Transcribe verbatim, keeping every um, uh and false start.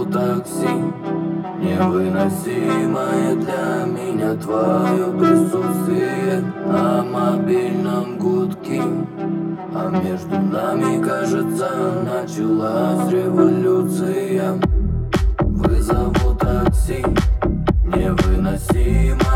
такси. Невыносимое для меня твое присутствие на мобильном гудке. А между нами, кажется, началась революция. Вызову такси. Невыносимо